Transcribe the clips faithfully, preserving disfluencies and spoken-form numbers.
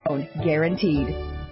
Guaranteed.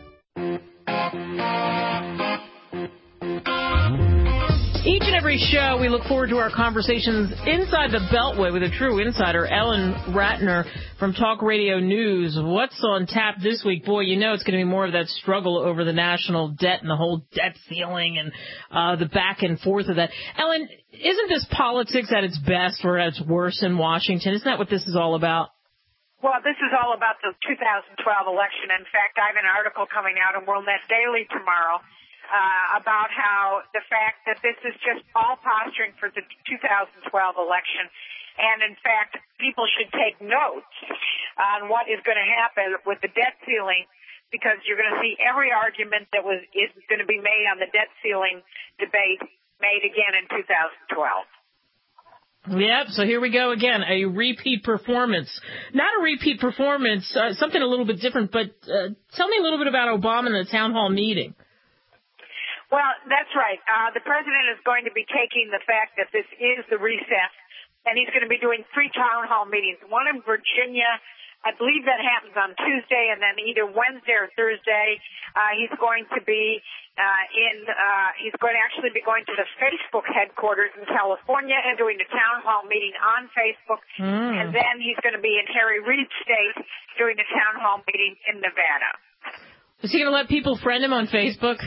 Each and every show, we look forward to our conversations inside the Beltway with a true insider, Ellen Ratner from Talk Radio News. What's on tap this week? Boy, you know it's going to be more of that struggle over the national debt and the whole debt ceiling and uh the back and forth of that. Ellen, isn't this politics at its best or at its worst in Washington? Isn't that what this is all about? Well, this is all about the two thousand twelve election. In fact, I have an article coming out in WorldNet Daily tomorrow Uh, about how the fact that this is just all posturing for the two thousand twelve election. And, in fact, people should take notes on what is going to happen with the debt ceiling, because you're going to see every argument that was is going to be made on the debt ceiling debate made again in two thousand twelve. Yep, so here we go again, a repeat performance. Not a repeat performance, uh, something a little bit different, but uh, tell me a little bit about Obama and the town hall meeting. Well, that's right. Uh, the president is going to be taking the fact that this is the recess, and he's going to be doing three town hall meetings, one in Virginia. I believe that happens on Tuesday, and then either Wednesday or Thursday, uh, he's going to be uh, in, uh, he's going to actually be going to the Facebook headquarters in California and doing a town hall meeting on Facebook, mm. and then he's going to be in Harry Reid State doing a town hall meeting in Nevada. Is he going to let people friend him on Facebook?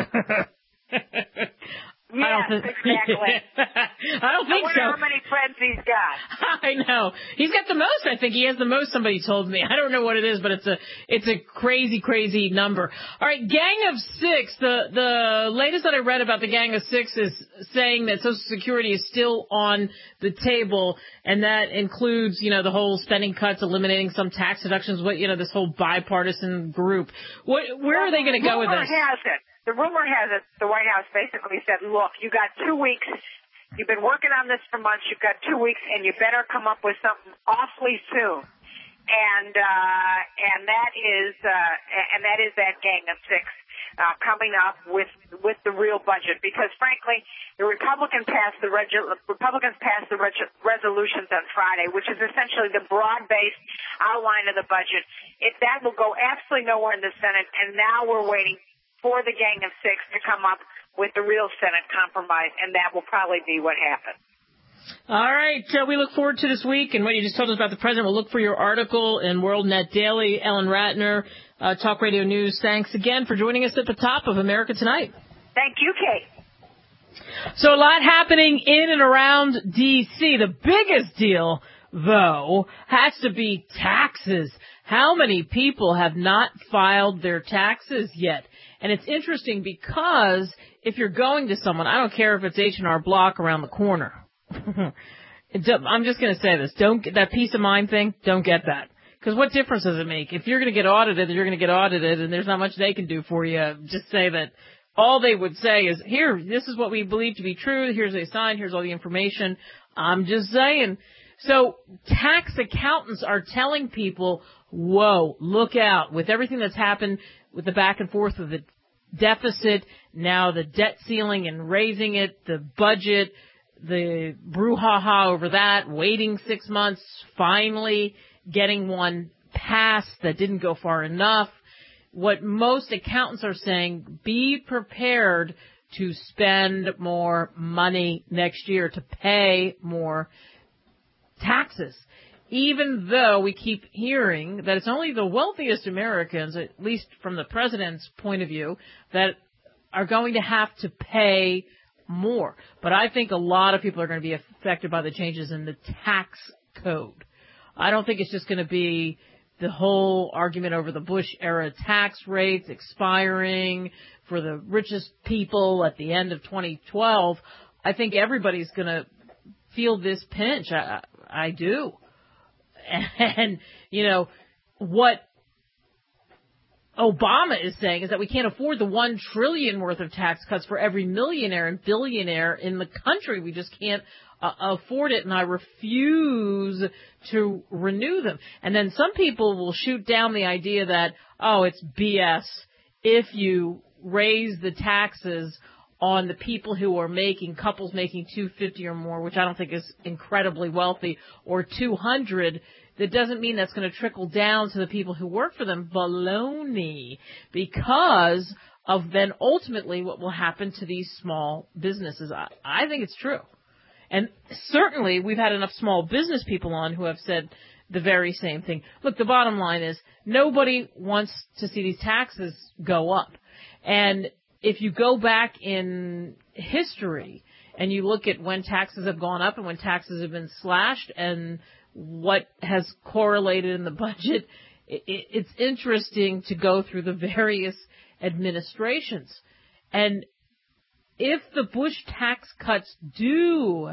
Yes, I don't th- exactly. I don't think I wonder so. how many friends he's got. I know. He's got the most, I think. He has the most, somebody told me. I don't know what it is, but it's a it's a crazy, crazy number. All right, Gang of Six. The, the latest that I read about the Gang of Six is saying that Social Security is still on the table, and that includes, you know, the whole spending cuts, eliminating some tax deductions, what, you know, this whole bipartisan group. What, where well, are they going to go with this? Has it. The rumor has it the White House basically said, look, you got two weeks. You've been working on this for months. You've got two weeks, and you better come up with something awfully soon. And uh, and that is uh, and that is that Gang of Six uh, coming up with with the real budget. Because frankly, the Republicans passed the regu- Republicans passed the reg- resolutions on Friday, which is essentially the broad-based outline of the budget. If that will go absolutely nowhere in the Senate, and now we're waiting for the Gang of Six to come up with the real Senate compromise, and that will probably be what happens. All right. Uh, we look forward to this week, and what you just told us about the president. We'll look for your article in WorldNet Daily. Ellen Ratner, uh, Talk Radio News, thanks again for joining us at the top of America Tonight. Thank you, Kate. So a lot happening in and around D C The biggest deal, though, has to be taxes. How many people have not filed their taxes yet? And it's interesting because if you're going to someone, I don't care if it's H and R Block around the corner. I'm just going to say this. Don't get that peace of mind thing. Don't get that. Because what difference does it make? If you're going to get audited, you're going to get audited, and there's not much they can do for you. Just say that all they would say is, here, this is what we believe to be true. Here's a sign. Here's all the information. I'm just saying. So tax accountants are telling people, whoa, look out. With everything that's happened with the back and forth of the deficit, now the debt ceiling and raising it, the budget, the brouhaha over that, waiting six months, finally getting one passed that didn't go far enough. What most accountants are saying, be prepared to spend more money next year, to pay more taxes. Even though we keep hearing that it's only the wealthiest Americans, at least from the president's point of view, that are going to have to pay more. But I think a lot of people are going to be affected by the changes in the tax code. I don't think it's just going to be the whole argument over the Bush-era tax rates expiring for the richest people at the end of twenty twelve. I think everybody's going to feel this pinch. I, I do. And, you know, what Obama is saying is that we can't afford the one trillion dollars worth of tax cuts for every millionaire and billionaire in the country. We just can't uh, afford it, and I refuse to renew them. And then some people will shoot down the idea that, oh, it's B S if you raise the taxes on the people who are making, couples making two hundred fifty dollars or more, which I don't think is incredibly wealthy, or two hundred dollars, that doesn't mean that's going to trickle down to the people who work for them. Baloney. Because of then ultimately what will happen to these small businesses. I, I think it's true. And certainly we've had enough small business people on who have said the very same thing. Look, the bottom line is nobody wants to see these taxes go up. And if you go back in history and you look at when taxes have gone up and when taxes have been slashed and what has correlated in the budget, it, it's interesting to go through the various administrations. And if the Bush tax cuts do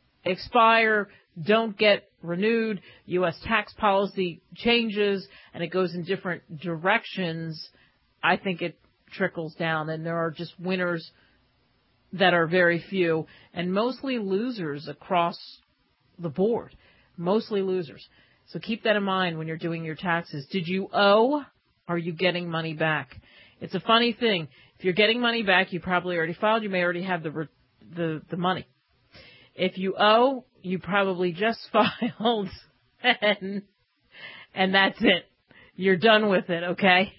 expire, don't get renewed, U S tax policy changes, and it goes in different directions, I think it trickles down, and there are just winners that are very few, and mostly losers across the board. Mostly losers. So keep that in mind when you're doing your taxes. Did you owe? Are you getting money back? It's a funny thing. If you're getting money back, you probably already filed. You may already have the the, the money. If you owe, you probably just filed, and, and that's it. You're done with it, okay?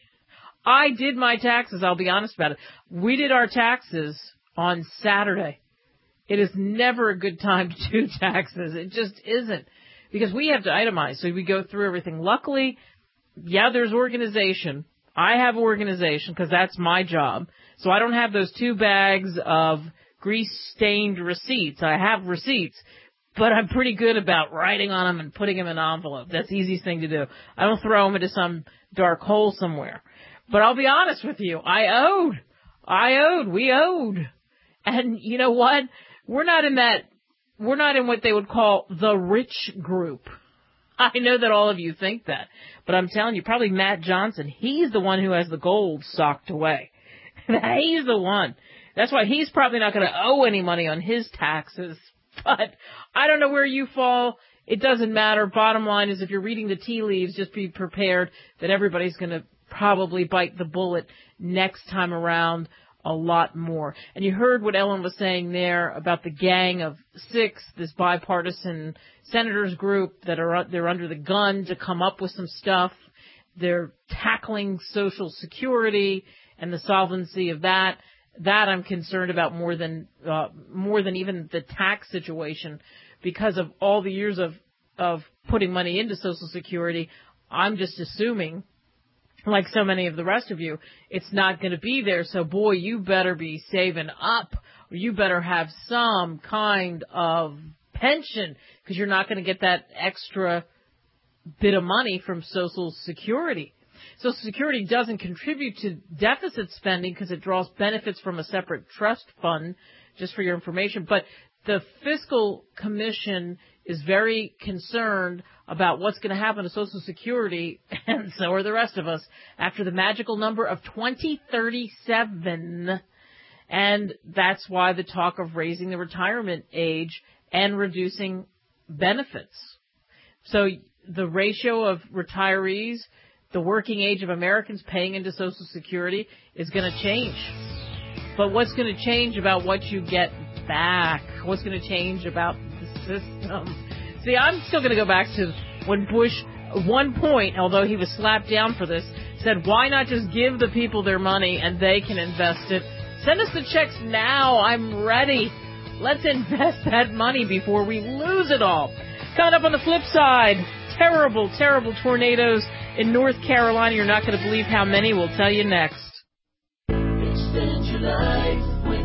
I did my taxes. I'll be honest about it. We did our taxes on Saturday. It is never a good time to do taxes. It just isn't. Because we have to itemize. So we go through everything. Luckily, yeah, there's organization. I have organization because that's my job. So I don't have those two bags of grease-stained receipts. I have receipts, but I'm pretty good about writing on them and putting them in an envelope. That's the easiest thing to do. I don't throw them into some dark hole somewhere. But I'll be honest with you. I owed. I owed. We owed. And you know what? We're not in that, we're not in what they would call the rich group. I know that all of you think that, but I'm telling you, probably Matt Johnson, he's the one who has the gold socked away. He's the one. That's why he's probably not going to owe any money on his taxes. But I don't know where you fall. It doesn't matter. Bottom line is if you're reading the tea leaves, just be prepared that everybody's going to probably bite the bullet next time around a lot more. And you heard what Ellen was saying there about the Gang of Six, this bipartisan senators group that are they're under the gun to come up with some stuff. They're tackling Social Security and the solvency of that. That I'm concerned about more than uh, more than even the tax situation, because of all the years of of putting money into Social Security. I'm just assuming, like so many of the rest of you, it's not going to be there. So, boy, you better be saving up, or you better have some kind of pension, because you're not going to get that extra bit of money from Social Security. Social Security doesn't contribute to deficit spending because it draws benefits from a separate trust fund, just for your information. But the Fiscal Commission is very concerned about what's going to happen to Social Security, and so are the rest of us, after the magical number of twenty thirty-seven. And that's why the talk of raising the retirement age and reducing benefits. So the ratio of retirees, the working age of Americans paying into Social Security, is going to change. But what's going to change about what you get back? What's going to change about the system? See, I'm still going to go back to when Bush, at one point, although he was slapped down for this, said, why not just give the people their money and they can invest it? Send us the checks now. I'm ready. Let's invest that money before we lose it all. Coming up on the flip side, terrible, terrible tornadoes in North Carolina. You're not going to believe how many. We'll tell you next. Extend your life with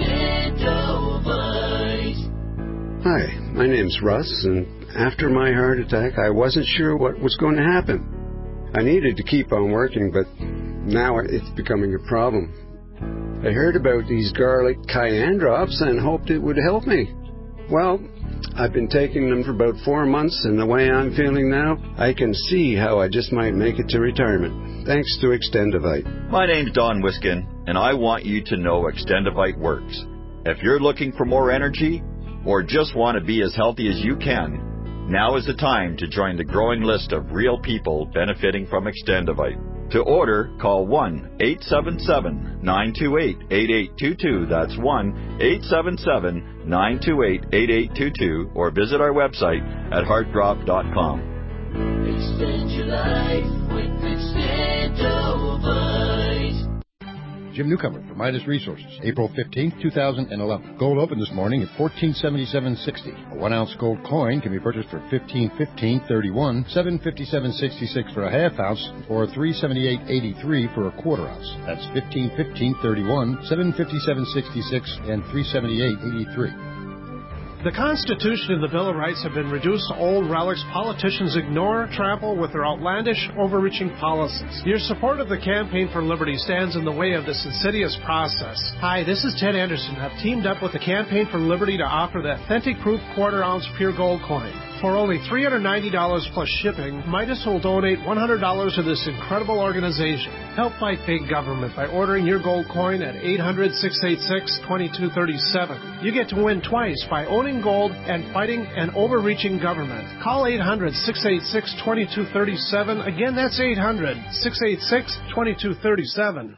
Extendovite. Hi, my name's Russ, and after my heart attack, I wasn't sure what was going to happen. I needed to keep on working, but now it's becoming a problem. I heard about these garlic cayenne drops and hoped it would help me. Well, I've been taking them for about four months, and the way I'm feeling now, I can see how I just might make it to retirement. Thanks to Extendovite. My name's Don Wiskin, and I want you to know Extendovite works. If you're looking for more energy, or just want to be as healthy as you can, now is the time to join the growing list of real people benefiting from Extendovite. To order, call one eight seven seven, nine two eight, eight eight two two. That's one eight seven seven, nine two eight, eight eight two two. Or visit our website at heart drop dot com. Extend your life with Extendovite. Jim Newcomer for Midas Resources, April fifteenth, two thousand eleven. Gold opened this morning at fourteen seventy-seven sixty. A one-ounce gold coin can be purchased for fifteen fifteen thirty-one, seven fifty-seven sixty-six for a half ounce, or three seventy-eight eighty-three for a quarter ounce. That's fifteen fifteen thirty-one, seven fifty-seven sixty-six, and three seventy-eight eighty-three. The Constitution and the Bill of Rights have been reduced to old relics politicians ignore, trample with their outlandish, overreaching policies. Your support of the Campaign for Liberty stands in the way of this insidious process. Hi, this is Ted Anderson. I've teamed up with the Campaign for Liberty to offer the authentic proof quarter-ounce pure gold coin. For only three hundred ninety dollars plus shipping, Midas will donate one hundred dollars to this incredible organization. Help fight big government by ordering your gold coin at eight hundred, six eight six, two two three seven. You get to win twice by owning gold and fighting an overreaching government. Call eight hundred, six eight six, two two three seven. Again, that's eight hundred, six eight six, two two three seven.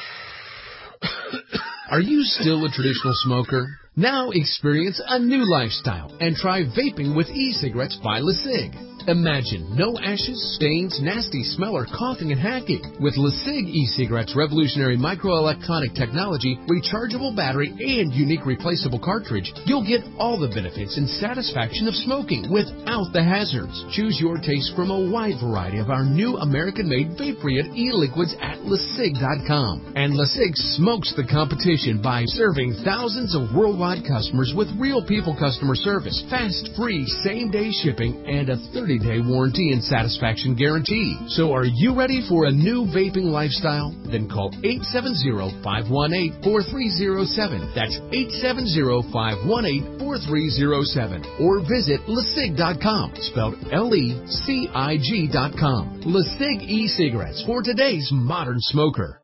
Are you still a traditional smoker? Now experience a new lifestyle and try vaping with e-cigarettes by LeSig. Imagine no ashes, stains, nasty smell, or coughing and hacking. With LeSig e-cigarettes' revolutionary microelectronic technology, rechargeable battery, and unique replaceable cartridge, you'll get all the benefits and satisfaction of smoking without the hazards. Choose your taste from a wide variety of our new American-made vape-free e-liquids at LeSig dot com. And LeSig smokes the competition by serving thousands of worldwide customers with real people customer service, fast, free, same-day shipping, and a thirty-day warranty and satisfaction guarantee. So are you ready for a new vaping lifestyle? Then call eight seven zero, five one eight, four three zero seven. That's eight seven zero, five one eight, four three zero seven. Or visit LeSig dot com, spelled L E C I G dot com. LeSig e-cigarettes for today's modern smoker.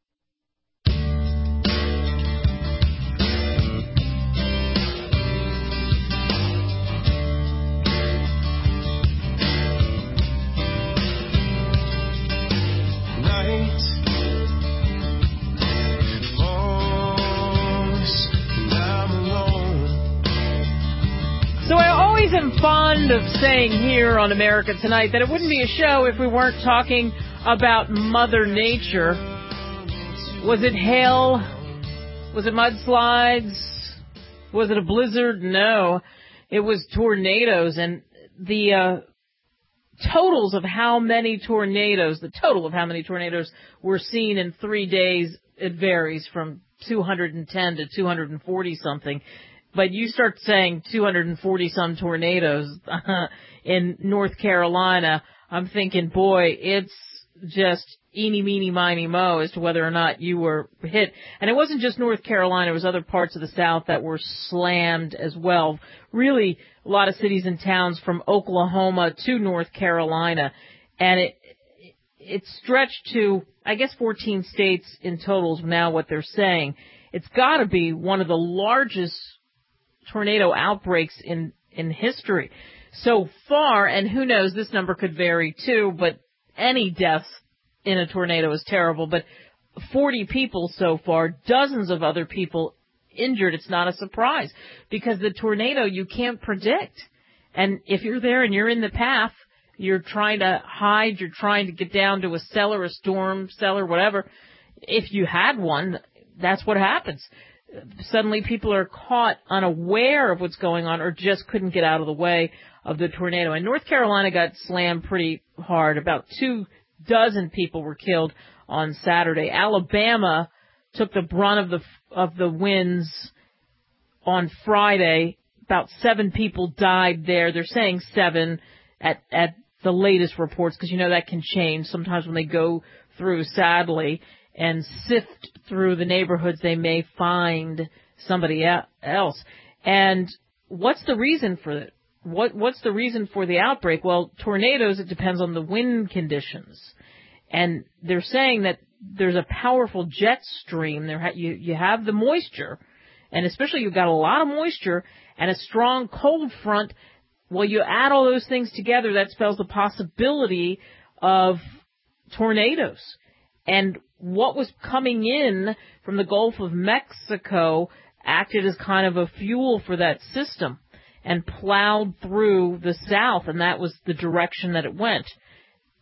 I'm fond of saying here on America Tonight that it wouldn't be a show if we weren't talking about Mother Nature. Was it hail? Was it mudslides? Was it a blizzard? No. It was tornadoes, and the uh, totals of how many tornadoes, the total of how many tornadoes were seen in three days, it varies from two hundred ten to two hundred forty something. But you start saying two hundred forty some tornadoes in North Carolina, I'm thinking, boy, it's just eeny, meeny, miny, mo as to whether or not you were hit. And it wasn't just North Carolina. It was other parts of the South that were slammed as well. Really, a lot of cities and towns from Oklahoma to North Carolina. And it it stretched to, I guess, fourteen states in total is now what they're saying. It's got to be one of the largest tornado outbreaks in, in history so far, and who knows, this number could vary too, but any deaths in a tornado is terrible, but forty people so far, dozens of other people injured. It's not a surprise because the tornado you can't predict, and if you're there and you're in the path, you're trying to hide, you're trying to get down to a cellar, a storm cellar, whatever. If you had one, that's what happens. Suddenly people are caught unaware of what's going on or just couldn't get out of the way of the tornado. And North Carolina got slammed pretty hard. About two dozen people were killed on Saturday. Alabama took the brunt of the of the winds on Friday. About seven people died there. They're saying seven at, at the latest reports because, you know, that can change sometimes when they go through, sadly, and sift through the neighborhoods, they may find somebody else. And what's the reason for it? What, what's the reason for the outbreak? Well, tornadoes, it depends on the wind conditions. And they're saying that there's a powerful jet stream. There ha- you, you have the moisture, and especially you've got a lot of moisture and a strong cold front. Well, you add all those things together, that spells the possibility of tornadoes. And what was coming in from the Gulf of Mexico acted as kind of a fuel for that system and plowed through the south, and that was the direction that it went.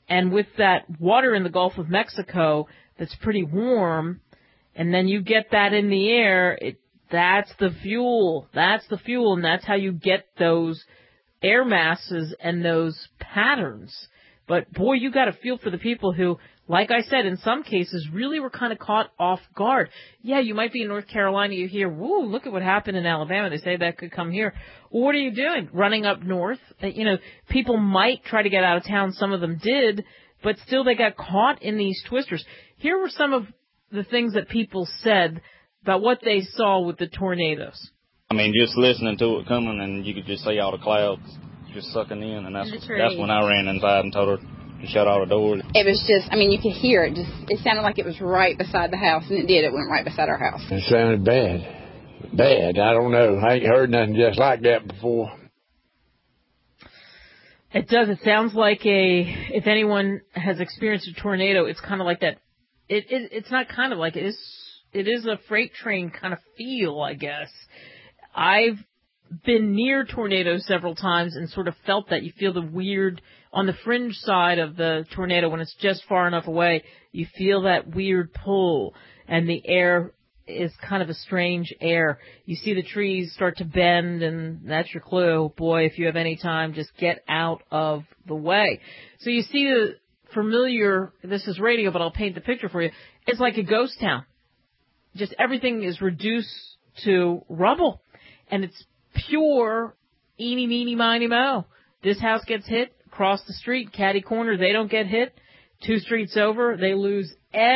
And with that water in the Gulf of Mexico that's pretty warm, and then you get that in the air, it, that's the fuel. That's the fuel, and that's how you get those air masses and those patterns. But, boy, you got to feel for the people who, like I said, in some cases really were kind of caught off guard. Yeah, you might be in North Carolina, you hear, whoa, look at what happened in Alabama. They say that could come here. What are you doing? Running up north? You know, people might try to get out of town. Some of them did, but still they got caught in these twisters. Here were some of the things that people said about what they saw with the tornadoes. I mean, just listening to it coming, and you could just see all the clouds just sucking in, and that's that's when I ran inside and told her to shut all the doors. It was just, I mean, you could hear it. Just it sounded like it was right beside the house, and it did. It went right beside our house. It sounded bad. Bad. I don't know. I ain't heard nothing just like that before. It does. It sounds like a, if anyone has experienced a tornado, it's kind of like that. It, it It's not kind of like, it is, it is a freight train kind of feel, I guess. I've been near tornadoes several times and sort of felt that. You feel the weird, on the fringe side of the tornado, when it's just far enough away, you feel that weird pull, and the air is kind of a strange air. You see the trees start to bend, and that's your clue. Boy, if you have any time, just get out of the way. So you see the familiar, this is radio, but I'll paint the picture for you. It's like a ghost town. Just everything is reduced to rubble, and it's pure eeny, meeny, miny, mo. This house gets hit. Across the street, catty corner, they don't get hit. Two streets over, they lose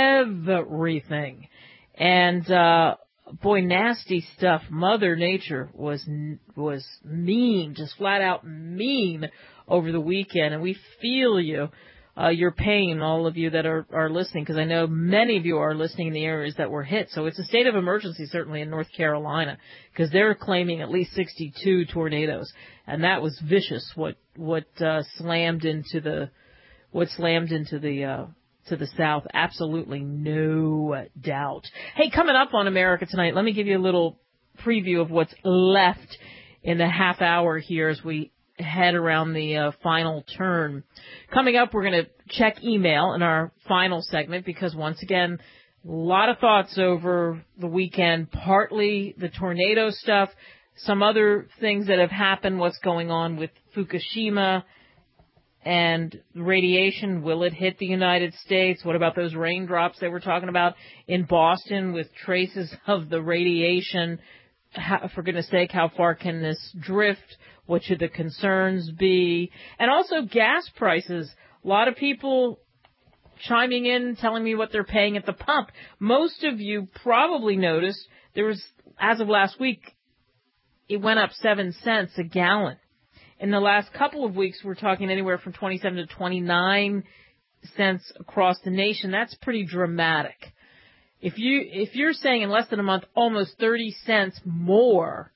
everything. And, uh, boy, nasty stuff. Mother Nature was, was mean, just flat out mean over the weekend. And we feel you, uh, your pain, all of you that are, are listening, because I know many of you are listening in the areas that were hit. So it's a state of emergency, certainly in North Carolina, because they're claiming at least sixty-two tornadoes. And that was vicious, what, what, uh, slammed into the, what slammed into the, uh, to the south. Absolutely no doubt. Hey, coming up on America Tonight, let me give you a little preview of what's left in the half hour here as we head around the uh, final turn. Coming up, we're going to check email in our final segment because, once again, a lot of thoughts over the weekend, partly the tornado stuff, some other things that have happened, what's going on with Fukushima and radiation. Will it hit the United States? What about those raindrops they were talking about in Boston with traces of the radiation? How, for goodness sake, how far can this drift? What should the concerns be? And also gas prices. A lot of people chiming in, telling me what they're paying at the pump. Most of you probably noticed there was, as of last week, it went up seven cents a gallon. In the last couple of weeks, we're talking anywhere from twenty-seven to twenty-nine cents across the nation. That's pretty dramatic. If you, if you're saying in less than a month, almost thirty cents more,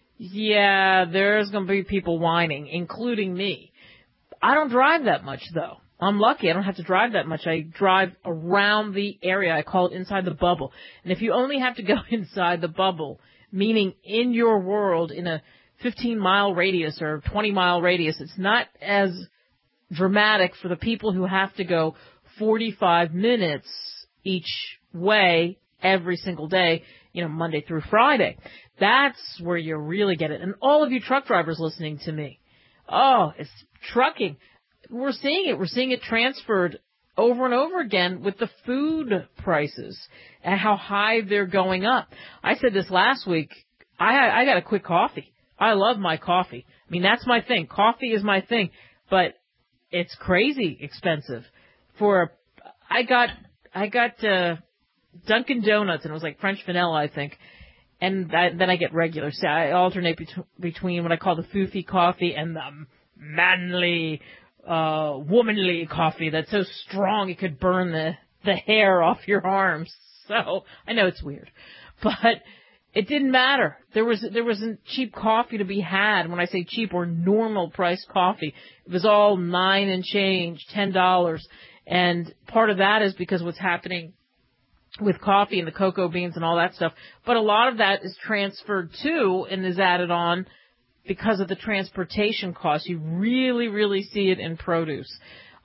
yeah, there's going to be people whining, including me. I don't drive that much, though. I'm lucky. I don't have to drive that much. I drive around the area. I call it inside the bubble. And if you only have to go inside the bubble, meaning in your world, in a fifteen-mile radius or twenty-mile radius, it's not as dramatic for the people who have to go forty-five minutes each way every single day, you know, Monday through Friday. That's where you really get it. And all of you truck drivers listening to me, oh, it's trucking. We're seeing it. We're seeing it transferred over and over again with the food prices and how high they're going up. I said this last week. I I got a quick coffee. I love my coffee. I mean, that's my thing. Coffee is my thing, but it's crazy expensive. For a, I got I got uh, Dunkin' Donuts, and it was like French vanilla, I think. And I, then I get regular. So I alternate bet- between what I call the foofy coffee and the manly, uh, womanly coffee that's so strong it could burn the, the hair off your arms. So I know it's weird, but it didn't matter. There was there wasn't cheap coffee to be had. When I say cheap or normal price coffee, it was all nine and change, ten dollars. And part of that is because what's happening with coffee and the cocoa beans and all that stuff. But a lot of that is transferred to and is added on because of the transportation costs. You really, really see it in produce.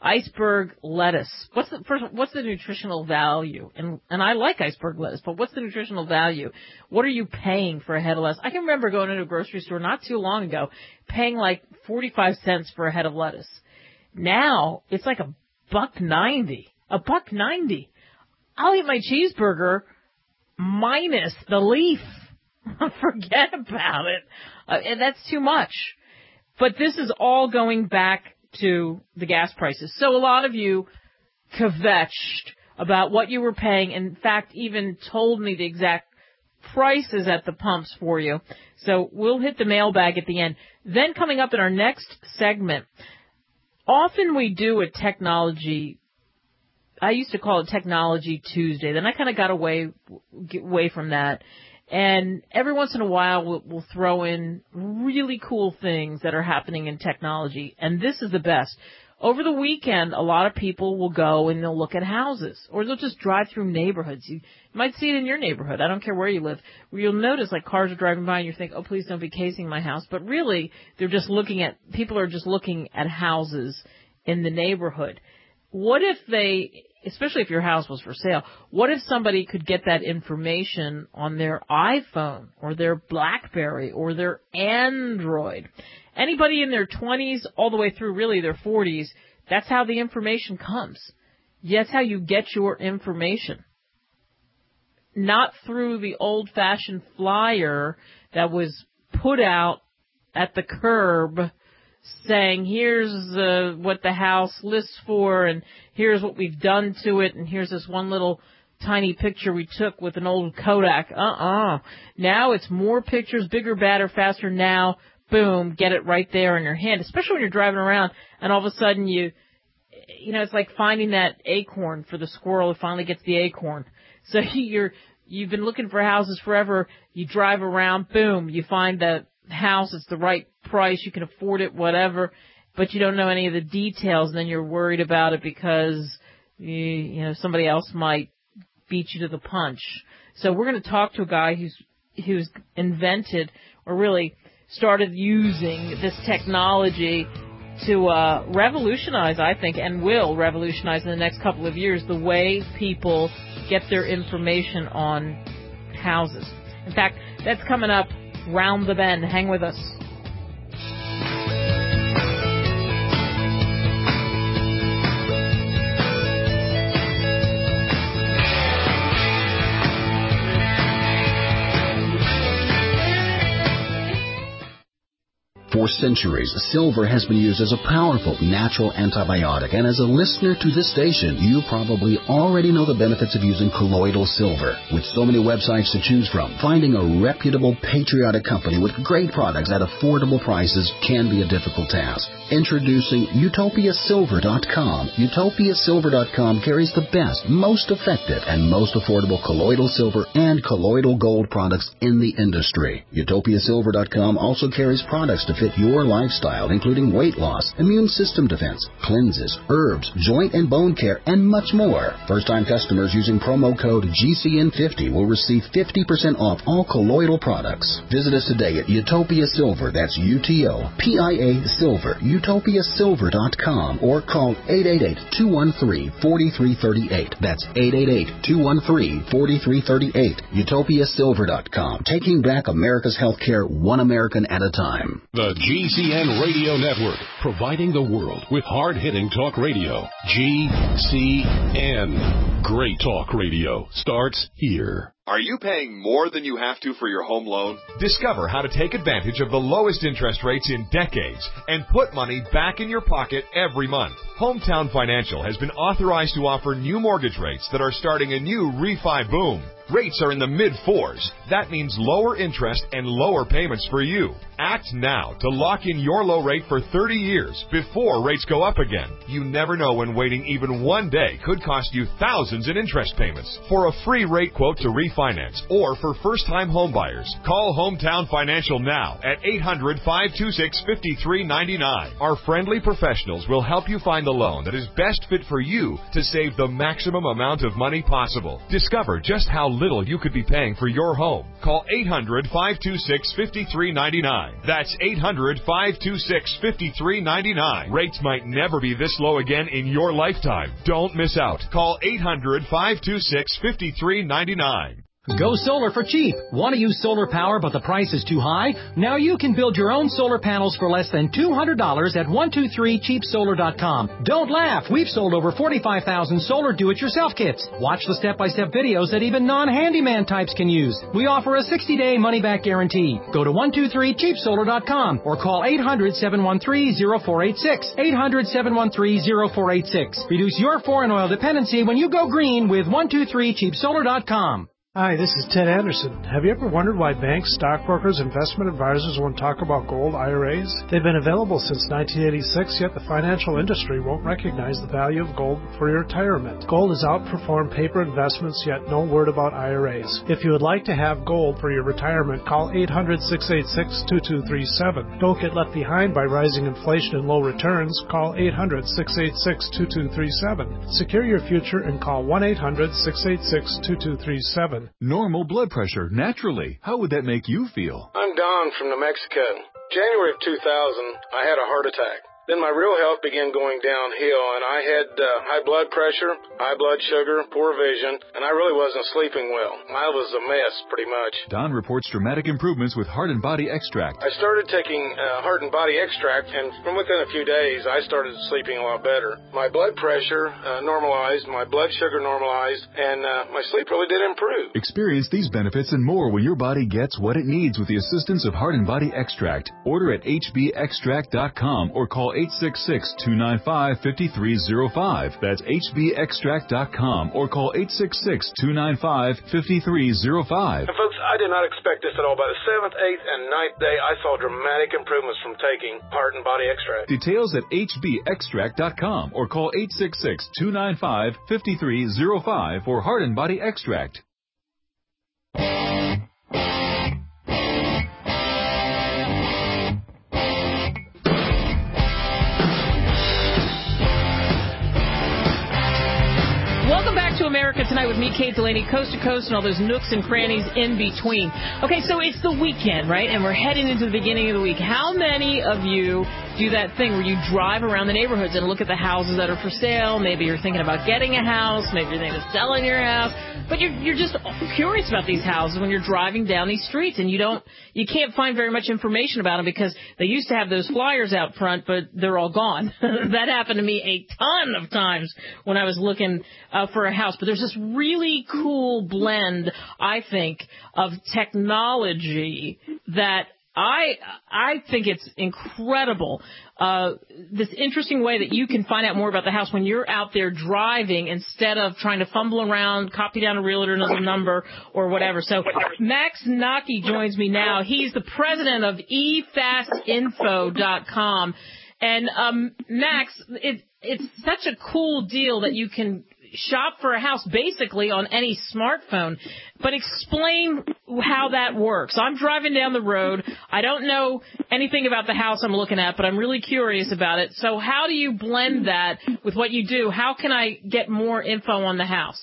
Iceberg lettuce. What's the first? What's the nutritional value? And and I like iceberg lettuce, but what's the nutritional value? What are you paying for a head of lettuce? I can remember going into a grocery store not too long ago, paying like forty-five cents for a head of lettuce. Now it's like a buck ninety. A buck ninety. I'll eat my cheeseburger minus the leaf. Forget about it. Uh, and that's too much. But this is all going back to the gas prices. So a lot of you kvetched about what you were paying. In fact, even told me the exact prices at the pumps for you. So we'll hit the mailbag at the end. Then coming up in our next segment, often we do a technology, I used to call it Technology Tuesday. Then I kind of got away, get away from that. And every once in a while, we'll, we'll throw in really cool things that are happening in technology. And this is the best. Over the weekend, a lot of people will go and they'll look at houses. Or they'll just drive through neighborhoods. You might see it in your neighborhood. I don't care where you live. Where you'll notice, like, cars are driving by and you think, oh, please don't be casing my house. But really, they're just looking at, people are just looking at houses in the neighborhood. What if they... especially if your house was for sale, what if somebody could get that information on their iPhone or their BlackBerry or their Android? Anybody in their twenties all the way through really their forties, that's how the information comes. That's how you get your information. Not through the old-fashioned flyer that was put out at the curb saying, here's uh, what the house lists for, and here's what we've done to it, and here's this one little tiny picture we took with an old Kodak. Uh-uh. Now it's more pictures, bigger, badder, faster. Now, boom, get it right there in your hand, especially when you're driving around, and all of a sudden you, you know, it's like finding that acorn for the squirrel who finally gets the acorn. So you're, you've been looking for houses forever, you drive around, boom, you find the house, it's the right price, you can afford it, whatever, but you don't know any of the details, and then you're worried about it because you, you know somebody else might beat you to the punch. So we're going to talk to a guy who's who's invented or really started using this technology to uh, revolutionize, I think, and will revolutionize in the next couple of years the way people get their information on houses. In fact, that's coming up round the bend. Hang with us. For centuries, silver has been used as a powerful natural antibiotic, and as a listener to this station, you probably already know the benefits of using colloidal silver. With so many websites to choose from, finding a reputable, patriotic company with great products at affordable prices can be a difficult task. Introducing Utopia Silver dot com. Utopia Silver dot com carries the best, most effective, and most affordable colloidal silver and colloidal gold products in the industry. Utopia Silver dot com also carries products to fit your lifestyle, including weight loss, immune system defense, cleanses, herbs, joint and bone care, and much more. First-time customers using promo code G C N fifty will receive fifty percent off all colloidal products. Visit us today at Utopia Silver, that's U T O P I A Silver, Utopia Silver dot com, or call eight eight eight, two one three, four three three eight. That's eight eight eight, two one three, four three three eight. Utopia Silver dot com, taking back America's healthcare one American at a time. The G C N Radio Network, providing the world with hard-hitting talk radio. G C N. Great talk radio starts here. Are you paying more than you have to for your home loan? Discover how to take advantage of the lowest interest rates in decades and put money back in your pocket every month. Hometown Financial has been authorized to offer new mortgage rates that are starting a new refi boom. Rates are in the mid-fours. That means lower interest and lower payments for you. Act now to lock in your low rate for thirty years before rates go up again. You never know when waiting even one day could cost you thousands in interest payments. For a free rate quote to refi refinance, or for first-time home buyers. Call Hometown Financial now at eight hundred, five two six, five three nine nine. Our friendly professionals will help you find the loan that is best fit for you to save the maximum amount of money possible. Discover just how little you could be paying for your home. Call eight hundred, five two six, five three nine nine. That's eight hundred, five two six, five three nine nine. Rates might never be this low again in your lifetime. Don't miss out. Call eight hundred, five two six, five three nine nine. Go solar for cheap. Want to use solar power but the price is too high? Now you can build your own solar panels for less than two hundred dollars at one two three cheap solar dot com. Don't laugh. We've sold over forty-five thousand solar do-it-yourself kits. Watch the step-by-step videos that even non-handyman types can use. We offer a sixty-day money-back guarantee. Go to one two three cheap solar dot com or call eight hundred, seven one three, zero four eight six. eight hundred, seven one three, zero four eight six. Reduce your foreign oil dependency when you go green with one two three cheap solar dot com. Hi, this is Ted Anderson. Have you ever wondered why banks, stockbrokers, investment advisors won't talk about gold I R As? They've been available since nineteen eighty-six, yet the financial industry won't recognize the value of gold for your retirement. Gold has outperformed paper investments, yet no word about I R As. If you would like to have gold for your retirement, call eight hundred, six eight six, two two three seven. Don't get left behind by rising inflation and low returns. Call eight hundred, six eight six, two two three seven. Secure your future and call one eight hundred, six eight six, two two three seven. Normal blood pressure, naturally. How would that make you feel? I'm Don from New Mexico. January of two thousand, I had a heart attack. Then my real health began going downhill, and I had uh, high blood pressure, high blood sugar, poor vision, and I really wasn't sleeping well. I was a mess, pretty much. Don reports dramatic improvements with Heart and Body Extract. I started taking uh, Heart and Body Extract, and from within a few days, I started sleeping a lot better. My blood pressure uh, normalized, my blood sugar normalized, and uh, my sleep really did improve. Experience these benefits and more when your body gets what it needs with the assistance of Heart and Body Extract. Order at h b extract dot com or call eight six six, two nine five, five three zero five. That's h b extract dot com or call eight six six, two nine five, five three zero five. And folks, I did not expect this at all. By the seventh, eighth, and ninth day, I saw dramatic improvements from taking Heart and Body Extract. Details at h b extract dot com or call eight six six, two nine five, five three zero five for Heart and Body Extract. Welcome back to America Tonight with me, Kate Delaney, coast to coast and all those nooks and crannies in between. Okay, so it's the weekend, right? And we're heading into the beginning of the week. How many of you do that thing where you drive around the neighborhoods and look at the houses that are for sale? Maybe you're thinking about getting a house. Maybe you're thinking of selling your house. But you're, you're just curious about these houses when you're driving down these streets, and you don't, you can't find very much information about them because they used to have those flyers out front, but they're all gone. That happened to me a ton of times when I was looking uh, for a house. But there's this really cool blend, I think, of technology that I I think it's incredible. Uh, this interesting way that you can find out more about the house when you're out there driving instead of trying to fumble around, copy down a realtor's number or whatever. So Max Naki joins me now. He's the president of e fast info dot com. And um, Max, it, it's such a cool deal that you can shop for a house basically on any smartphone. But explain how that works. I'm driving down the road. I don't know anything about the house I'm looking at, but I'm really curious about it. So how do you blend that with what you do? How can I get more info on the house?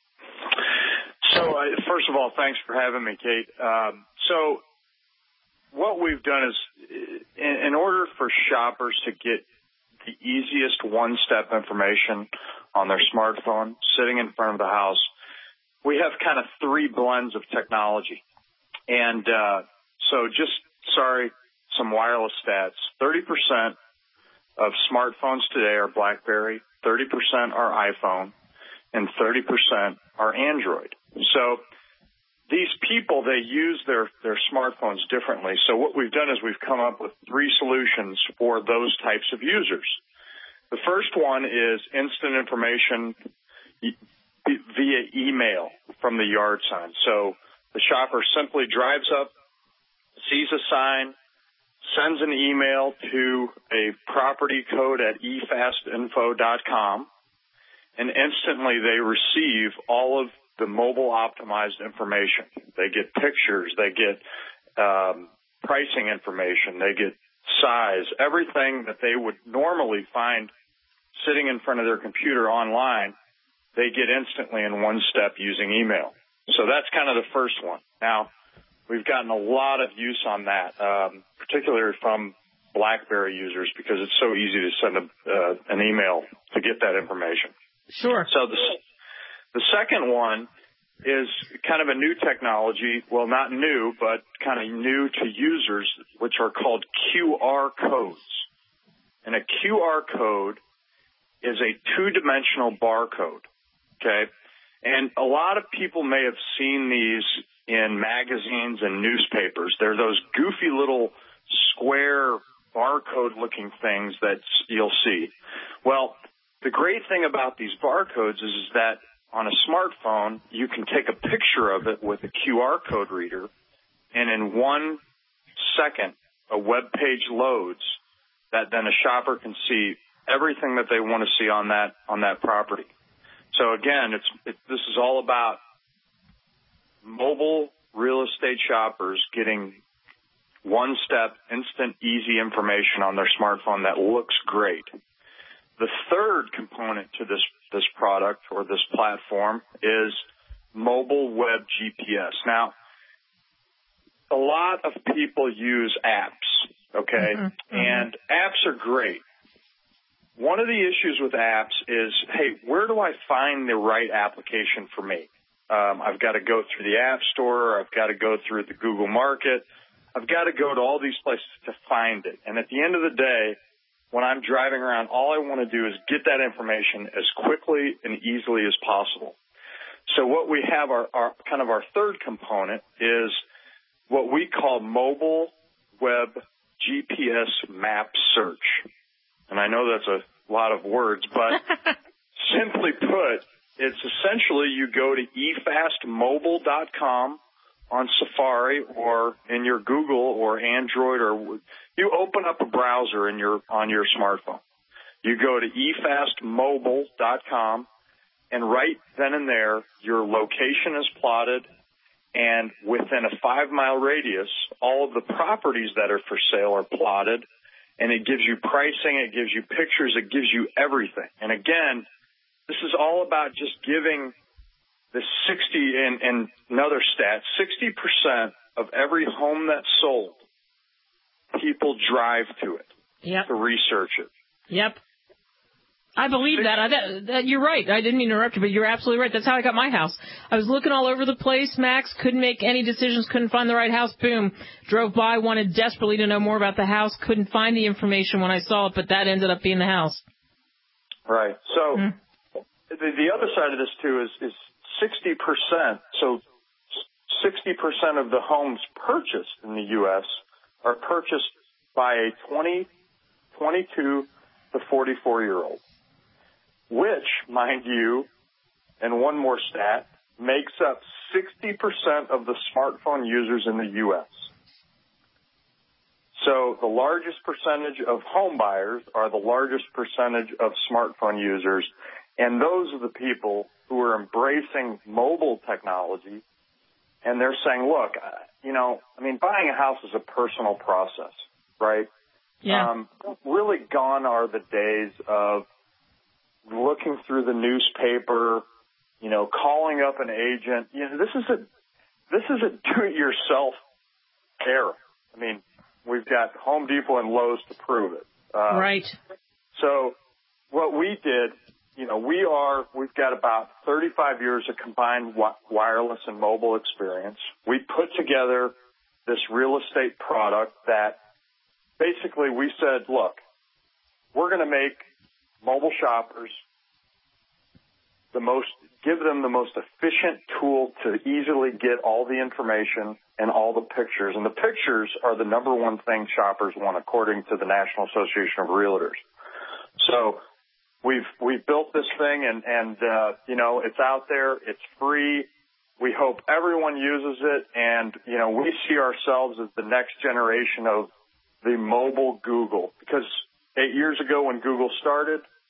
So, uh, first of all, thanks for having me, Kate. Um, so what we've done is, in, in order for shoppers to get the easiest one-step information on their smartphone sitting in front of the house, we have kind of three blends of technology. And uh, so just, sorry, some wireless stats. thirty percent of smartphones today are BlackBerry, thirty percent are iPhone, and thirty percent are Android. So these people, they use their, their smartphones differently. So what we've done is we've come up with three solutions for those types of users. The first one is instant information via email from the yard sign. So the shopper simply drives up, sees a sign, sends an email to a property code at e fast info dot com, and instantly they receive all of the mobile optimized information. They get pictures, they get um, pricing information, they get size, everything that they would normally find sitting in front of their computer online, they get instantly in one step using email. So that's kind of the first one. Now, we've gotten a lot of use on that, um, particularly from BlackBerry users, because it's so easy to send a, uh, an email to get that information. Sure. So the, the second one is kind of a new technology, well, not new, but kind of new to users, which are called Q R codes. And a Q R code is a two-dimensional barcode, okay? And a lot of people may have seen these in magazines and newspapers. They're those goofy little square barcode-looking things that you'll see. Well, the great thing about these barcodes is, is that on a smartphone, you can take a picture of it with a Q R code reader, and in one second, a web page loads that then a shopper can see everything that they want to see on that on that property. So again, it's it, this is all about mobile real estate shoppers getting one-step, instant, easy information on their smartphone that looks great. The third component to this this product or this platform is mobile web G P S. Now, a lot of people use apps, okay? Mm-hmm. And apps are great. One of the issues with apps is, hey, where do I find the right application for me? Um, I've got to go through the App Store. I've got to go through the Google Market. I've got to go to all these places to find it. And at the end of the day, when I'm driving around, all I want to do is get that information as quickly and easily as possible. So what we have, our, our kind of our third component is what we call mobile web G P S map search. And I know that's a lot of words, but simply put, it's essentially you go to e fast mobile dot com on Safari or in your Google or Android, or you open up a browser in your on your smartphone. You go to e fast mobile dot com, and right then and there, your location is plotted, and within a five-mile radius, all of the properties that are for sale are plotted, and it gives you pricing, it gives you pictures, it gives you everything. And again, this is all about just giving the sixty, and, and another stat, sixty percent of every home that's sold, people drive to it yep. to research it. Yep. I believe that. I, that, that. You're right. I didn't mean to interrupt you, but you're absolutely right. That's how I got my house. I was looking all over the place, Max, couldn't make any decisions, couldn't find the right house. Boom. Drove by, wanted desperately to know more about the house, couldn't find the information when I saw it, but that ended up being the house. Right. So mm. the, the other side of this, too, is, is sixty percent. So sixty percent of the homes purchased in the U S are purchased by a twenty, twenty-two to forty-four-year-old, which, mind you, and one more stat, makes up sixty percent of the smartphone users in the U S So the largest percentage of home buyers are the largest percentage of smartphone users, and those are the people who are embracing mobile technology, and they're saying, look, you know, I mean, buying a house is a personal process, right? Yeah. Um, really gone are the days of looking through the newspaper, you know, calling up an agent. You know, this is a this is a do-it-yourself era. I mean, we've got Home Depot and Lowe's to prove it. Uh, right. So what we did, you know, we are we've got about thirty-five years of combined wi- wireless and mobile experience. We put together this real estate product that basically we said, look, we're going to make mobile shoppers the most, give them the most efficient tool to easily get all the information and all the pictures. And the pictures are the number one thing shoppers want, according to the National Association of Realtors. So we've we've built this thing, and and uh, you know, it's out there, it's free. We hope everyone uses it, and you know, we see ourselves as the next generation of the mobile Google, because eight years ago when Google started,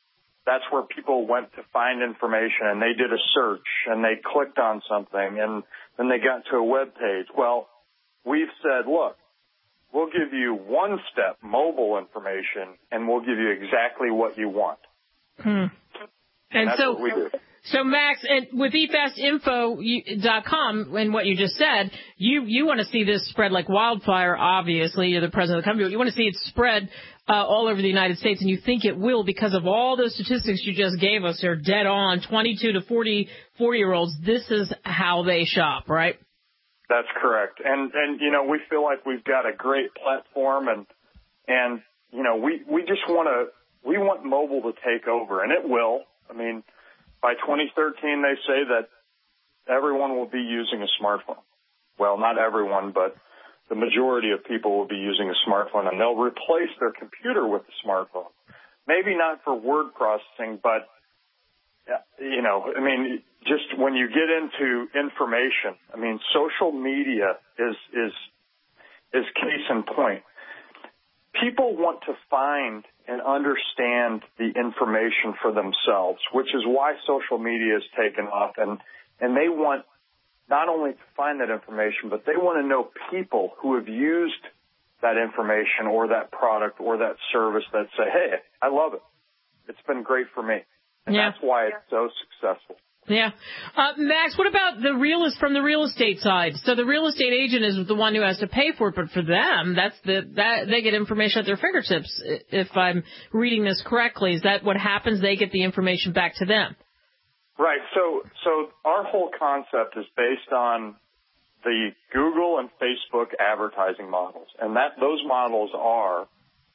that's where people went to find information, and they did a search, and they clicked on something, and then they got to a web page. Well, we've said, look, we'll give you one-step mobile information, and we'll give you exactly what you want. Hmm. And, and that's so, what we do. So, Max, and with e fast info dot com and what you just said, you, you want to see this spread like wildfire, obviously. You're the president of the company. You want to see it spread uh, all over the United States, and you think it will because of all those statistics you just gave us. They're dead on. twenty-two to forty-four-year-olds, this is how they shop, right? That's correct. And, and you know, we feel like we've got a great platform, and, and you know, we, we just want to, we want mobile to take over, and it will. I mean, by twenty thirteen, they say that everyone will be using a smartphone. Well, not everyone, but the majority of people will be using a smartphone, and they'll replace their computer with a smartphone. Maybe not for word processing, but, you know, I mean, just when you get into information, I mean, social media is, is, is case in point. People want to find and understand the information for themselves, which is why social media has taken off. And, and they want not only to find that information, but they want to know people who have used that information or that product or that service that say, hey, I love it. It's been great for me. And yeah. that's why it's so successful. Yeah. Uh, Max, what about the real from the real estate side? So the real estate agent is the one who has to pay for it, but for them, that's the that they get information at their fingertips. If I'm reading this correctly, is that what happens? They get the information back to them. Right. So, so our whole concept is based on the Google and Facebook advertising models, and that those models are: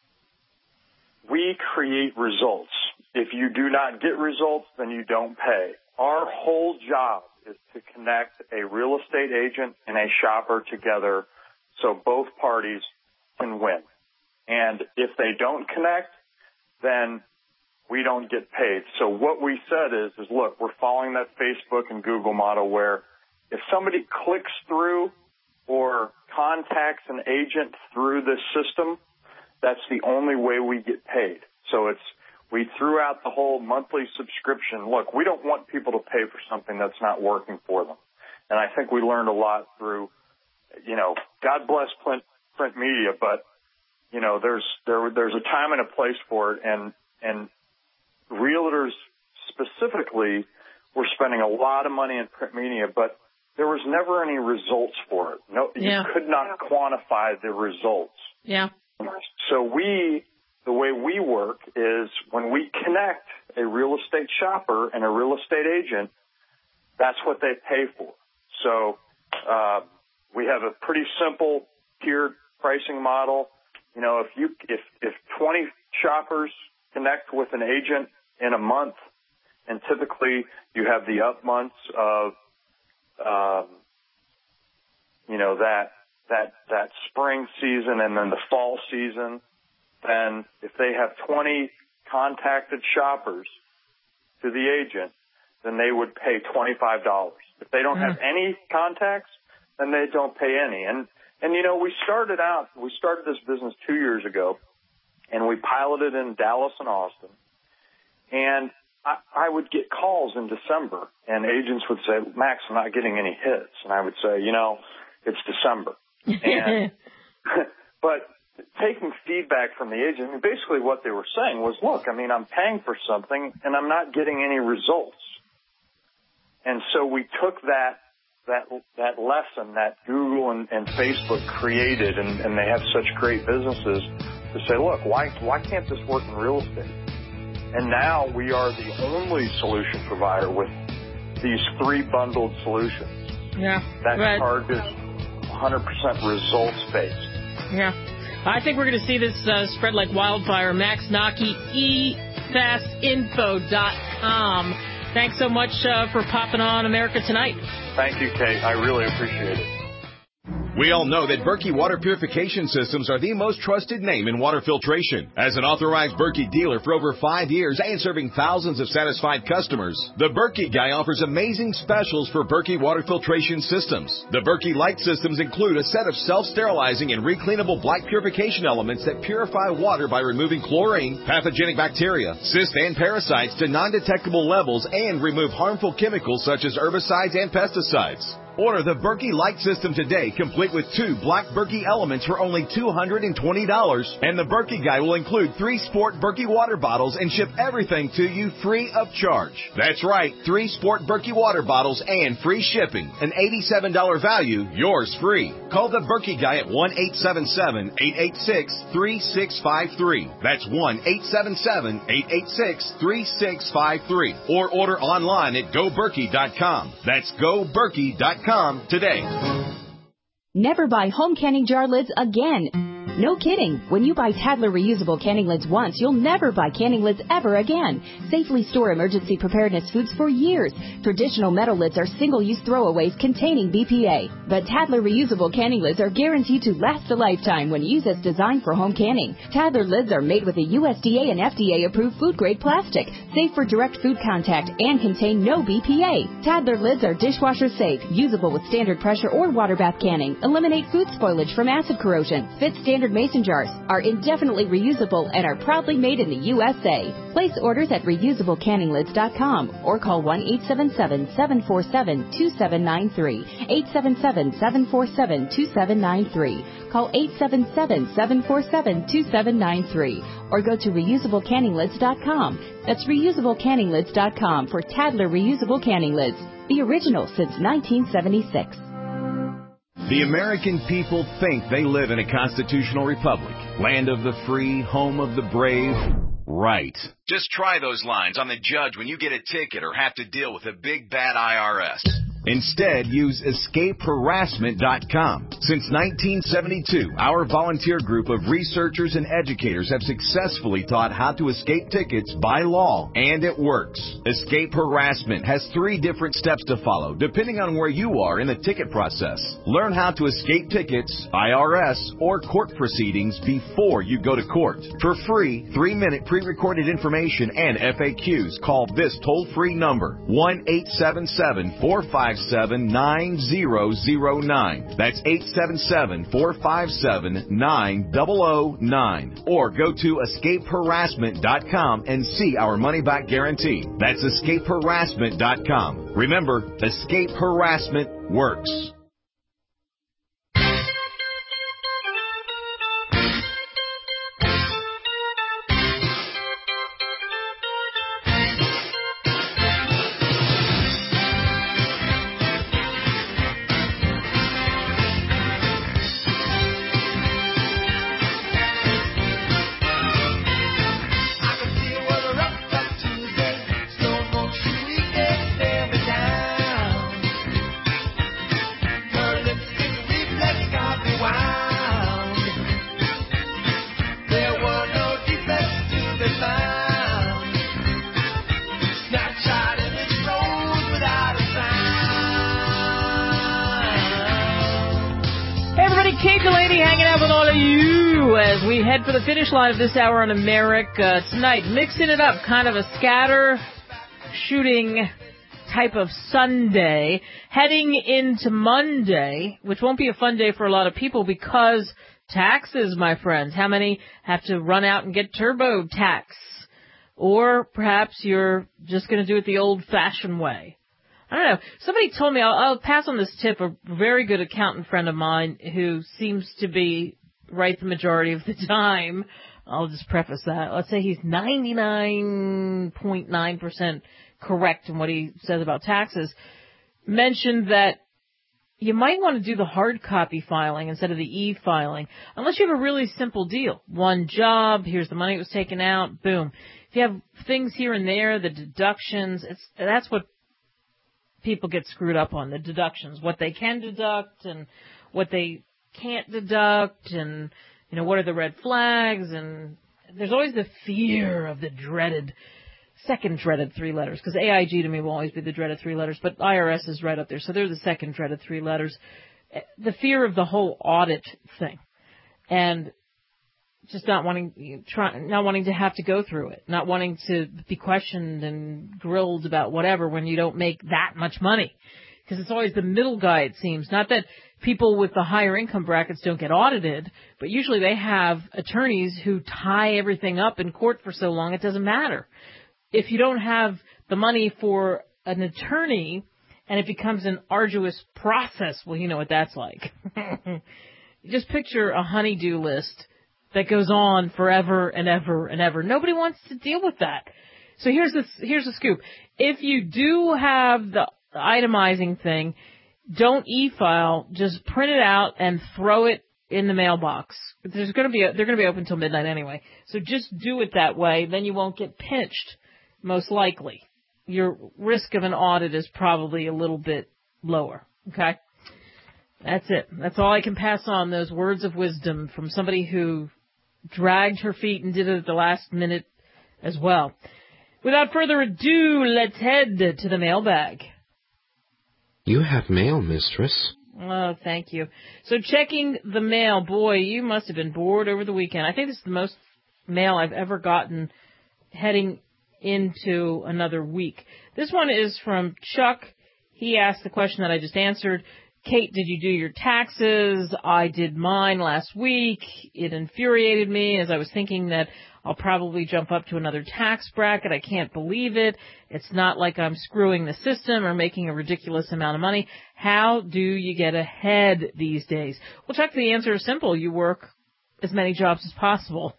we create results. If you do not get results, then you don't pay. Our whole job is to connect a real estate agent and a shopper together so both parties can win. And if they don't connect, then we don't get paid. So what we said is, is look, we're following that Facebook and Google model where if somebody clicks through or contacts an agent through this system, that's the only way we get paid. So it's We threw out the whole monthly subscription. Look, we don't want people to pay for something that's not working for them. And I think we learned a lot through, you know, God bless print, print media, but, you know, there's there there's a time and a place for it. And, and realtors specifically were spending a lot of money in print media, but there was never any results for it. No, yeah. You could not quantify the results. Yeah. So we... The way we work is when we connect a real estate shopper and a real estate agent, that's what they pay for. So uh, we have a pretty simple tiered pricing model. You know, if you if if twenty shoppers connect with an agent in a month, and typically you have the up months of, um, you know, that that that spring season and then the fall season. Then if they have twenty contacted shoppers to the agent, then they would pay twenty-five dollars. If they don't have any contacts, then they don't pay any. And, and you know, we started out, we started this business two years ago, and we piloted in Dallas and Austin. And I, I would get calls in December, and agents would say, Max, I'm not getting any hits. And I would say, you know, it's December. And, but taking feedback from the agent, I mean, basically what they were saying was, look, I mean, I'm paying for something, and I'm not getting any results. And so we took that that that lesson that Google and, and Facebook created, and, and they have such great businesses, to say, look, why why can't this work in real estate? And now we are the only solution provider with these three bundled solutions. Yeah. That right. charges one hundred percent results-based. Yeah. I think we're going to see this uh, spread like wildfire. Max Naki, e fast info dot com. Thanks so much uh, for popping on America Tonight. Thank you, Kate. I really appreciate it. We all know that Berkey water purification systems are the most trusted name in water filtration. As an authorized Berkey dealer for over five years and serving thousands of satisfied customers, the Berkey Guy offers amazing specials for Berkey water filtration systems. The Berkey Light systems include a set of self-sterilizing and recleanable black purification elements that purify water by removing chlorine, pathogenic bacteria, cysts, and parasites to non-detectable levels and remove harmful chemicals such as herbicides and pesticides. Order the Berkey Light system today, complete with two black Berkey elements for only two hundred twenty dollars. And the Berkey Guy will include three Sport Berkey water bottles and ship everything to you free of charge. That's right, three Sport Berkey water bottles and free shipping. An eighty-seven dollars value, yours free. Call the Berkey Guy at one eight seven seven, eight eight six, three six five three. That's one eight seven seven, eight eight six, three six five three. Or order online at go berkey dot com. That's go berkey dot com today. Never buy home canning jar lids again. No kidding. When you buy Tadler reusable canning lids once, you'll never buy canning lids ever again. Safely store emergency preparedness foods for years. Traditional metal lids are single-use throwaways containing B P A. But Tadler reusable canning lids are guaranteed to last a lifetime when used as designed for home canning. Tadler lids are made with a U S D A and F D A-approved food-grade plastic, safe for direct food contact, and contain no B P A. Tadler lids are dishwasher safe, usable with standard pressure or water bath canning, eliminate food spoilage from acid corrosion, fit standard mason jars, are indefinitely reusable, and are proudly made in the U S A. Place orders at reusable canning lids dot com or call one eight seven seven, seven four seven, two seven nine three, eight seven seven, seven four seven, two seven nine three. Call eight seven seven, seven four seven, two seven nine three or go to reusable canning lids dot com. That's reusable canning lids dot com for Tadler reusable canning lids, the original since nineteen seventy-six. The American people think they live in a constitutional republic, land of the free, home of the brave. Right. Just try those lines on the judge when you get a ticket or have to deal with a big bad I R S. Instead, use escape harassment dot com. Since nineteen seventy-two, our volunteer group of researchers and educators have successfully taught how to escape tickets by law, and it works. Escape Harassment has three different steps to follow, depending on where you are in the ticket process. Learn how to escape tickets, I R S, or court proceedings before you go to court. For free, three-minute pre-recorded information and F A Qs, call this toll-free number, one eight seven seven, four five seven, nine zero zero nine. That's eight seven seven, four five seven, nine zero zero nine. Or go to escape harassment dot com and see our money-back guarantee. That's escape harassment dot com. Remember, Escape Harassment works. Head for the finish line of this hour on America Tonight. Mixing it up, kind of a scatter shooting type of Sunday. Heading into Monday, which won't be a fun day for a lot of people because taxes, my friends. How many have to run out and get TurboTax? Or perhaps you're just going to do it the old-fashioned way. I don't know. Somebody told me, I'll, I'll pass on this tip, a very good accountant friend of mine who seems to be right the majority of the time. I'll just preface that. Let's say he's ninety-nine point nine percent correct in what he says about taxes. Mentioned that you might want to do the hard copy filing instead of the e-filing, unless you have a really simple deal. One job, here's the money that was taken out, boom. If you have things here and there, the deductions, it's that's what people get screwed up on, the deductions, what they can deduct and what they can't deduct, and, you know, what are the red flags, and there's always the fear of the dreaded, second dreaded three letters, because A I G to me will always be the dreaded three letters, but I R S is right up there, so they're the second dreaded three letters. the fear of the whole audit thing, and just not wanting, try, not wanting to have to go through it, not wanting to be questioned and grilled about whatever when you don't make that much money. Because it's always the middle guy, it seems. Not that people with the higher income brackets don't get audited, but usually they have attorneys who tie everything up in court for so long it doesn't matter. If you don't have the money for an attorney and it becomes an arduous process, well, you know what that's like. Just picture a honey-do list that goes on forever and ever and ever. Nobody wants to deal with that. So here's the, here's the scoop. If you do have the The itemizing thing, don't e-file, just print it out and throw it in the mailbox. There's going to be a, they're going to be open until midnight anyway. So just do it that way, then you won't get pinched, most likely. Your risk of an audit is probably a little bit lower, okay? That's it. That's all I can pass on, those words of wisdom from somebody who dragged her feet and did it at the last minute as well. Without further ado, let's head to the mailbag. You have mail, mistress. Oh, thank you. So checking the mail, boy, you must have been bored over the weekend. I think this is the most mail I've ever gotten heading into another week. This one is from Chuck. He asked the question that I just answered. Kate, did you do your taxes? I did mine last week. It infuriated me as I was thinking that I'll probably jump up to another tax bracket. I can't believe it. It's not like I'm screwing the system or making a ridiculous amount of money. How do you get ahead these days? Well, Chuck, the answer is simple. You work as many jobs as possible.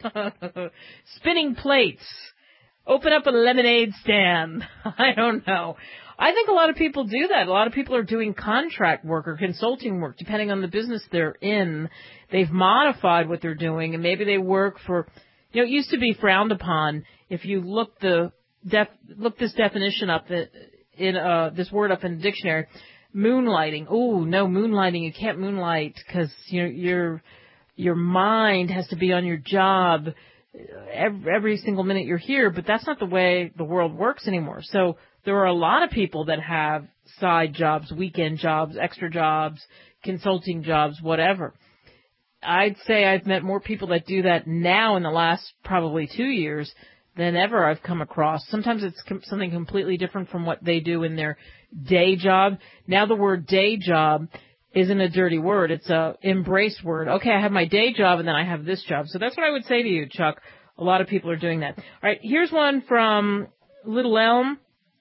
Spinning plates. Open up a lemonade stand. I don't know. I think a lot of people do that. A lot of people are doing contract work or consulting work, depending on the business they're in. They've modified what they're doing, and maybe they work for, you know, it used to be frowned upon if you look the def, look this definition up in uh, this word up in the dictionary. Moonlighting. Oh no, moonlighting. You can't moonlight because you know, your your mind has to be on your job every, every single minute you're here. But that's not the way the world works anymore. So there are a lot of people that have side jobs, weekend jobs, extra jobs, consulting jobs, whatever. I'd say I've met more people that do that now in the last probably two years than ever I've come across. Sometimes it's com- something completely different from what they do in their day job. Now the word day job isn't a dirty word. It's a embraced word. Okay, I have my day job and then I have this job. So that's what I would say to you, Chuck. A lot of people are doing that. All right, here's one from Little Elm.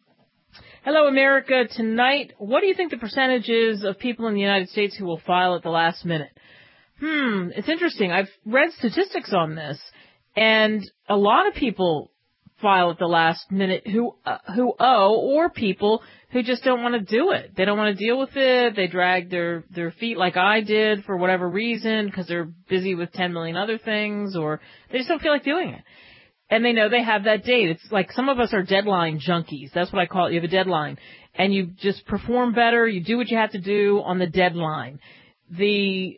Hello, America. Tonight, what do you think the percentage is of people in the United States who will file at the last minute? Hmm, it's interesting. I've read statistics on this, and a lot of people file at the last minute who uh, who owe, or people who just don't want to do it. They don't want to deal with it. They drag their, their feet like I did for whatever reason because they're busy with ten million other things, or they just don't feel like doing it. And they know they have that date. It's like some of us are deadline junkies. That's what I call it. You have a deadline. And you just perform better. You do what you have to do on the deadline. The,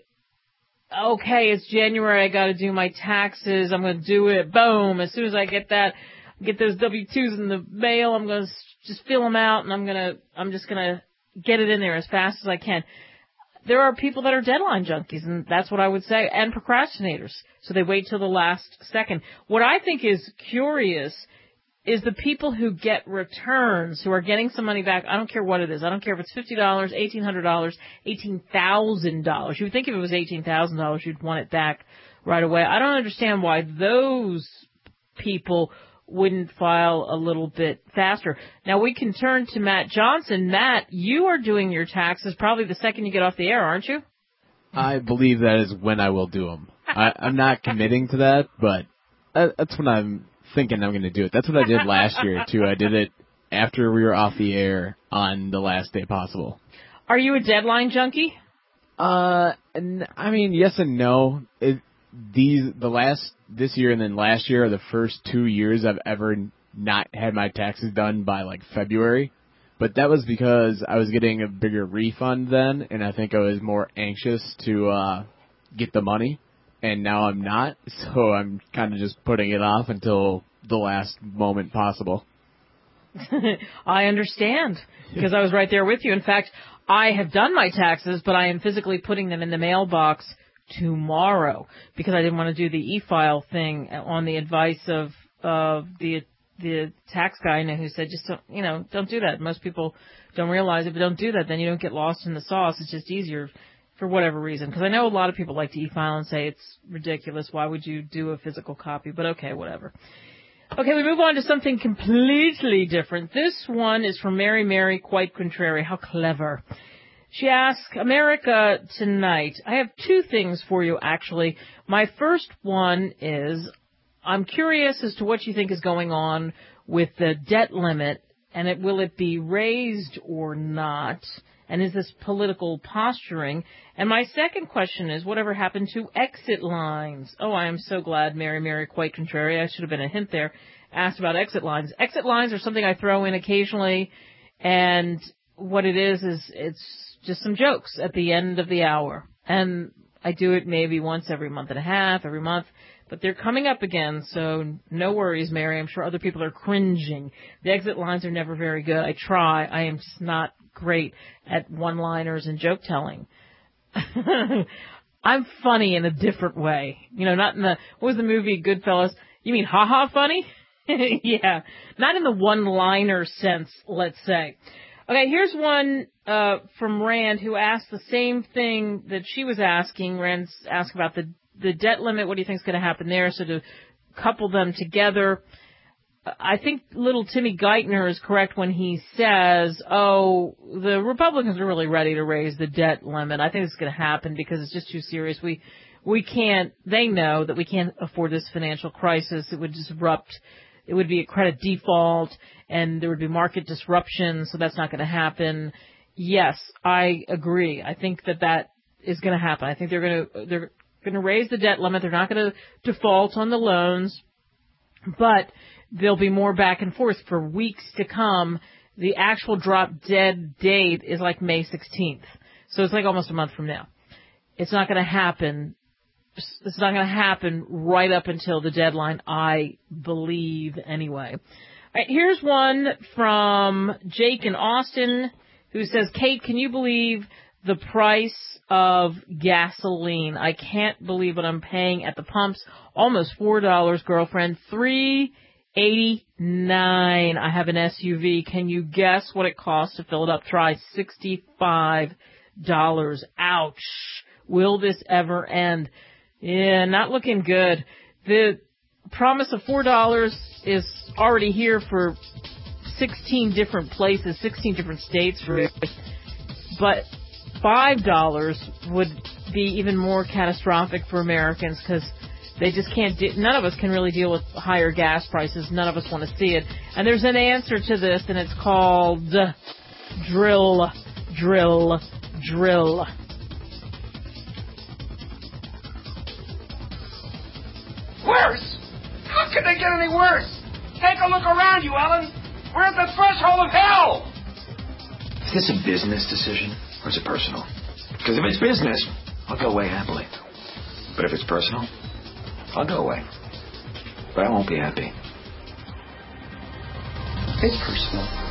okay, it's January. I got to do my taxes. I'm going to do it. Boom. As soon as I get that, get those W two's in the mail, I'm going to just fill them out and I'm going to, I'm just going to get it in there as fast as I can. There are people that are deadline junkies, and that's what I would say, and procrastinators. So they wait till the last second. What I think is curious is the people who get returns, who are getting some money back. I don't care what it is. I don't care if it's fifty dollars, eighteen hundred dollars, eighteen thousand dollars. You would think if it was eighteen thousand dollars, you'd want it back right away. I don't understand why those people wouldn't file a little bit faster. Now, we can turn to Matt Johnson. Matt, you are doing your taxes probably the second you get off the air, aren't you? I believe that is when I will do them. I, I'm not committing to that, but that's when I'm thinking I'm going to do it. That's what I did last year, too. I did it after we were off the air on the last day possible. Are you a deadline junkie? Uh, I mean, yes and no. It, these the last this year and then last year are the first two years I've ever not had my taxes done by like February. But that was because I was getting a bigger refund then, and I think I was more anxious to uh get the money, and now I'm not, so I'm kind of just putting it off until the last moment possible. I understand, because I was right there with you. In fact, I have done my taxes, but I am physically putting them in the mailbox tomorrow because I didn't want to do the e-file thing on the advice of of the the tax guy I know who said, just don't, you know, don't do that. Most people don't realize it, but don't do that. Then you don't get lost in the sauce. It's just easier for whatever reason. Because I know a lot of people like to e-file and say it's ridiculous. Why would you do a physical copy? But okay, whatever. Okay, we move on to something completely different. This one is from Mary Mary, quite contrary. How clever. She asks, America Tonight, I have two things for you, actually. My first one is, I'm curious as to what you think is going on with the debt limit, and it, will it be raised or not? And is this political posturing? And my second question is, whatever happened to exit lines? Oh, I am so glad, Mary Mary, quite contrary. I should have been a hint there. Asked about exit lines. Exit lines are something I throw in occasionally, and what it is is it's just some jokes at the end of the hour. And I do it maybe once every month and a half, every month. But they're coming up again, so no worries, Mary. I'm sure other people are cringing. The exit lines are never very good. I try. I am just not great at one-liners and joke-telling. I'm funny in a different way. You know, not in the, what was the movie, Goodfellas? You mean ha-ha funny? Yeah. Not in the one-liner sense, let's say. Okay, here's one uh from Rand who asked the same thing that she was asking. Rand's asked about the the debt limit. What do you think is going to happen there? So to couple them together, I think little Timmy Geithner is correct when he says, oh, the Republicans are really ready to raise the debt limit. I think it's going to happen because it's just too serious. We we can't, they know that we can't afford this financial crisis. It would disrupt, it would be a credit default, and there would be market disruption, so that's not going to happen. Yes, I agree. I think that that is going to happen. I think they're going to, they're going to raise the debt limit. They're not going to default on the loans, but there'll be more back and forth for weeks to come. The actual drop dead date is like May sixteenth. So it's like almost a month from now. It's not going to happen. It's not going to happen right up until the deadline, I believe, anyway. All right, here's one from Jake in Austin who says, Kate, can you believe the price of gasoline? I can't believe what I'm paying at the pumps. Almost four dollars, girlfriend. three eighty-nine. I have an S U V. Can you guess what it costs to fill it up? Try sixty-five dollars. Ouch. Will this ever end? Yeah, not looking good. The promise of four dollars is already here for sixteen different places, sixteen different states. For, but five dollars would be even more catastrophic for Americans because they just can't do, none of us can really deal with higher gas prices. None of us want to see it. And there's an answer to this, and it's called drill, drill, drill. Worse? How could they get any worse? Take a look around you, Ellen. We're at the threshold of hell. Is this a business decision or is it personal? Because if it's business, I'll go away happily. But if it's personal, I'll go away. But I won't be happy. It's personal.